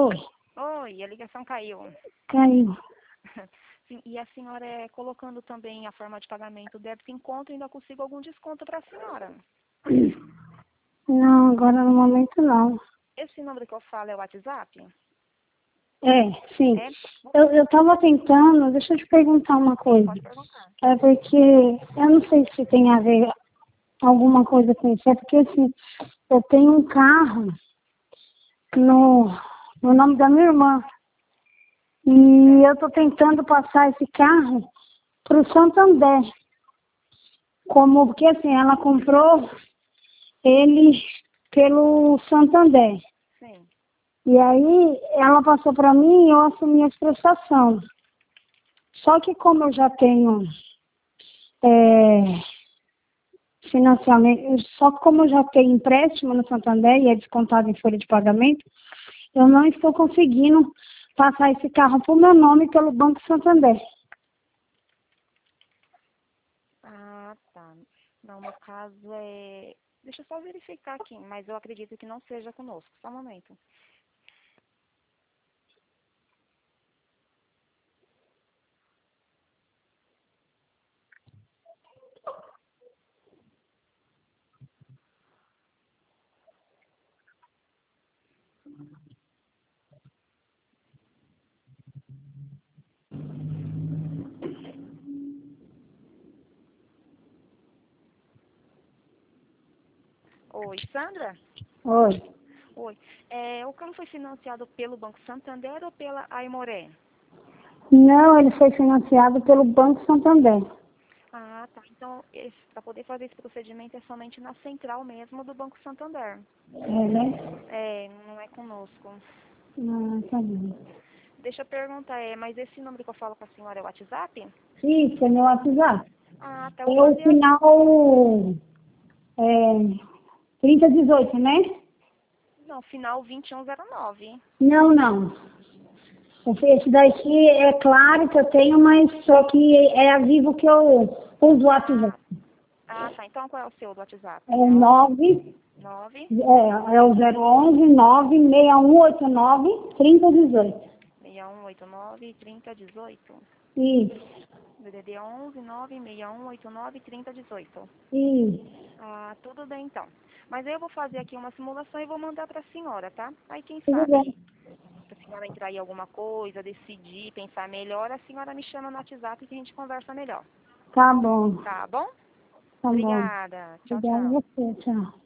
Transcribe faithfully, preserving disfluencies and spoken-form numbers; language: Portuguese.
Oi, Oi, a ligação caiu. caiu. Sim, e a senhora é colocando também a forma de pagamento débito em conta, ainda consigo algum desconto para a senhora. Não, agora no momento não. Esse número que eu falo é o WhatsApp? É, sim. É? Eu, eu tava tentando, deixa eu te perguntar uma coisa. Pode perguntar. É porque eu não sei se tem a ver alguma coisa com isso. É porque assim, eu tenho um carro no, no nome da minha irmã. E eu tô tentando passar esse carro pro Santander. Como, porque assim, ela comprou ele pelo Santander. Sim. E aí ela passou para mim e eu assumi as prestações. Só que como eu já tenho é, financiamento, só que como eu já tenho empréstimo no Santander e é descontado em folha de pagamento, eu não estou conseguindo passar esse carro para o meu nome pelo Banco Santander. Ah, tá. Não, no caso é... Deixa eu só verificar aqui, mas eu acredito que não seja conosco. Só um momento. Oi, Sandra? Oi. Oi. É, o carro foi financiado pelo Banco Santander ou pela Aimoré? Não, ele foi financiado pelo Banco Santander. Ah, tá. Então, para poder fazer esse procedimento é somente na central mesmo do Banco Santander. É, né? É, não é conosco. Ah, tá bom. Deixa eu perguntar, é, mas esse número que eu falo com a senhora é o WhatsApp? Isso, é meu WhatsApp. Ah, tá. Eu É vou o fazer assim. final é, trinta dezoito, né? Não, final vinte e um zero nove. Não, não. Esse daqui é claro que eu tenho, mas só que é a Vivo que eu uso o WhatsApp. Ah, ah, tá. Então qual é o seu do WhatsApp? É É o nove, nove é, é o zero onze nove seis um oito nove trinta dezoito. seis um oito nove trinta dezoito. Isso, D D D onze nove seis um oito nove trinta dezoito. isso. Ah, tudo bem então. Mas aí eu vou fazer aqui uma simulação e vou mandar para a senhora, tá? Aí quem Tudo bem. sabe, se a senhora entrar em alguma coisa, decidir, pensar melhor, a senhora me chama no WhatsApp que a gente conversa melhor. Tá bom, Tá bom? tá bom. Obrigada. Tchau, Obrigada a tchau. você, tchau.